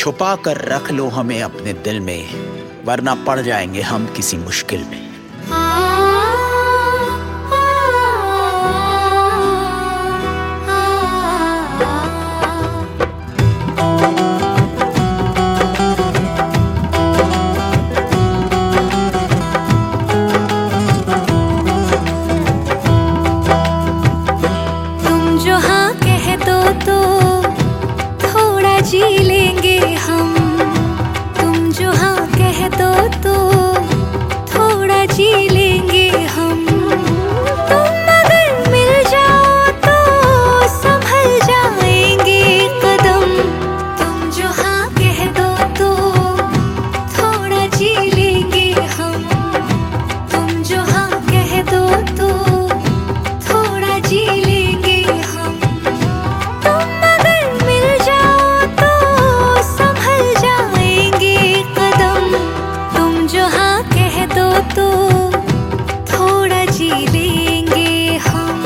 छुपा कर रख लो हमें अपने दिल में, वरना पड़ जाएंगे हम किसी मुश्किल में। जी लेंगे हम, तुम जो हाँ कह दो तो थोड़ा जी लेंगे हम। तुम अगर मिल जाओ तो संभल जाएंगे कदम, तुम जो हाँ कह दो तो थोड़ा जी लेंगे हम। तुम जो हाँ कह दो तो थोड़ा जी लेंगे हम। तुम अगर मिल जाओ तो थोड़ा जी लेंगे हम।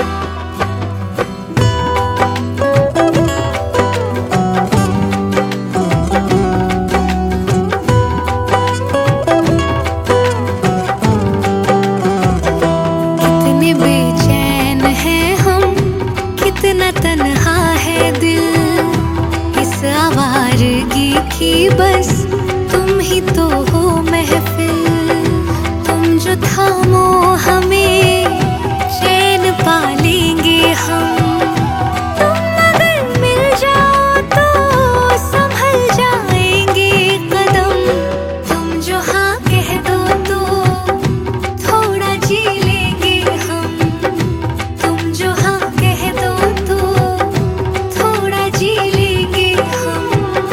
कितने बेचैन हैं हम, कितना तन्हा है दिल, इस आवारगी की बस तुम ही तो हो महफिल। जो थामो हमें चैन पा लेंगे हम। तुम अगर मिल जाओ तो संभल जाएंगे कदम, तुम जो हाँ कह दो तो थोड़ा जी लेंगे हम। तुम जो हाँ कह दो तो थोड़ा जी लेंगे हम।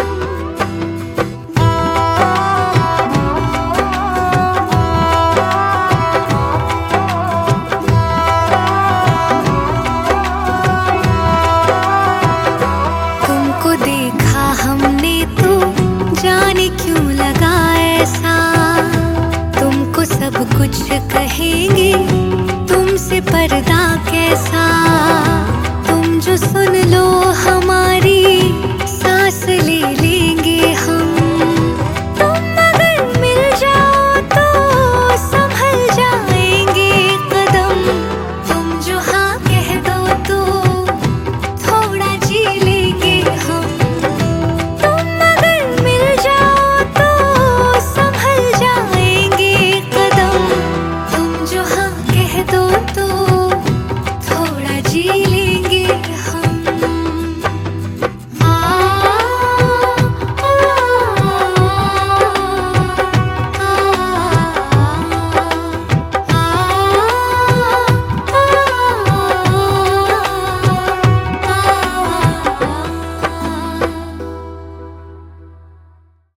देखा हमने तो जाने क्यों लगा ऐसा, तुमको सब कुछ कहेंगे, तुमसे पर्दा